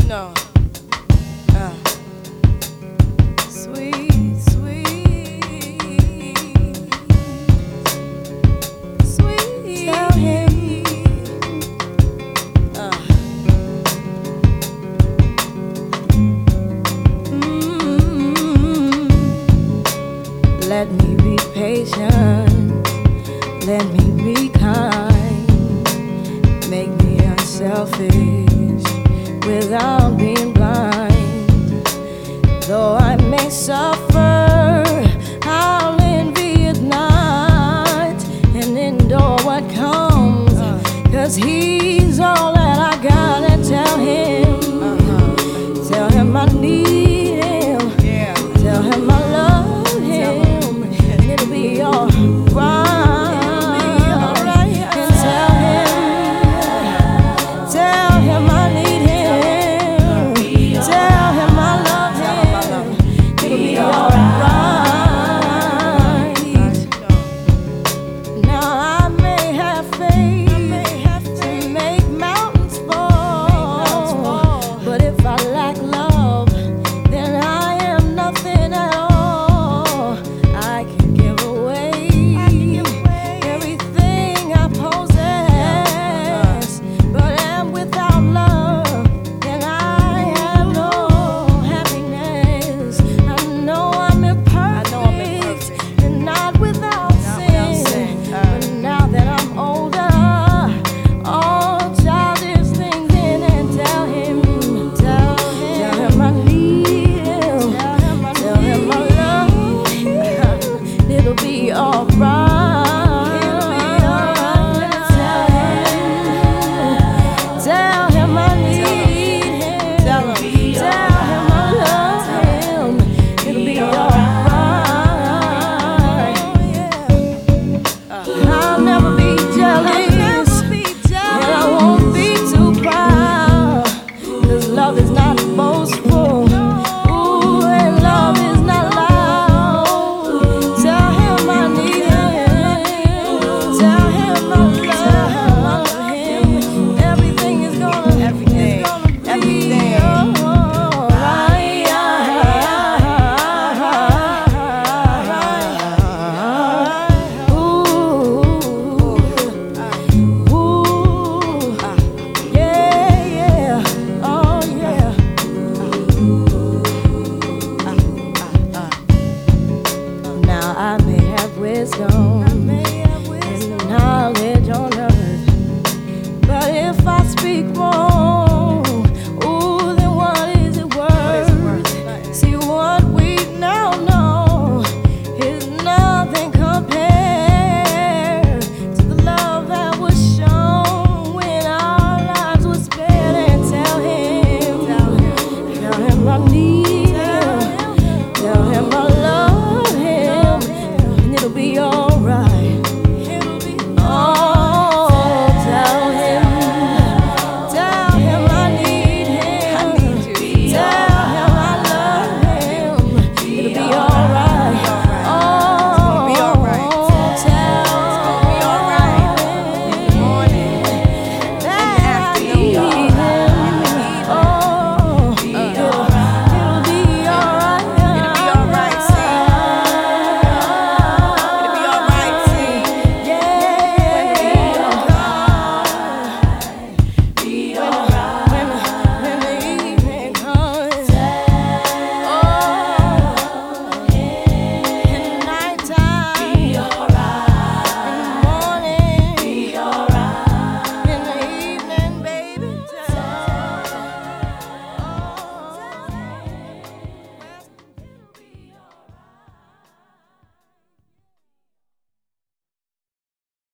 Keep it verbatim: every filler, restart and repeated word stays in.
know. Uh, sweet, sweet, sweet. Tell him. Uh, mm, let me be patient. Let me be kind. Make me unselfish without being blind. Though I may suffer, I'll envy at night and endure what comes, cause he's all that I got. And tell him, tell him I need him, tell him I love him, and it'll be alright. Love is not boastful. Ooh, and love is not loud. Tell him I need him. Tell him I love him. Everything is gonna, everything, everything. I may have wisdom and knowledge on earth, but if I speak more